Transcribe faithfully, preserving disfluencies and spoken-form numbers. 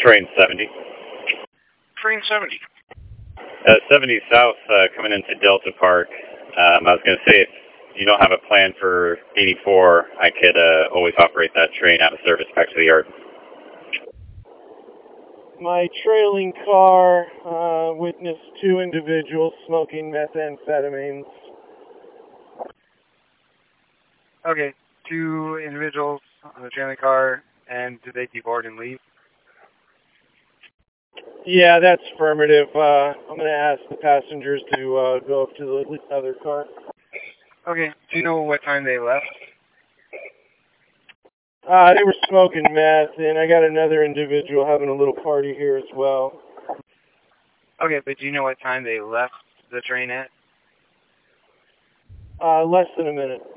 Train seventy. Train seventy. Uh, seventy South, uh, coming into Delta Park. Um, I was going to say, if you don't have a plan for eighty-four, I could uh, always operate that train out of service back to the yard. My trailing car uh, witnessed two individuals smoking methamphetamines. Okay, two individuals on the trailing car, and did they deboard and leave? Yeah, that's affirmative. Uh, I'm going to ask the passengers to uh, go up to the other car. Okay, do you know what time they left? Uh, they were smoking meth, and I got another individual having a little party here as well. Okay, but do you know what time they left the train at? Uh, less than a minute.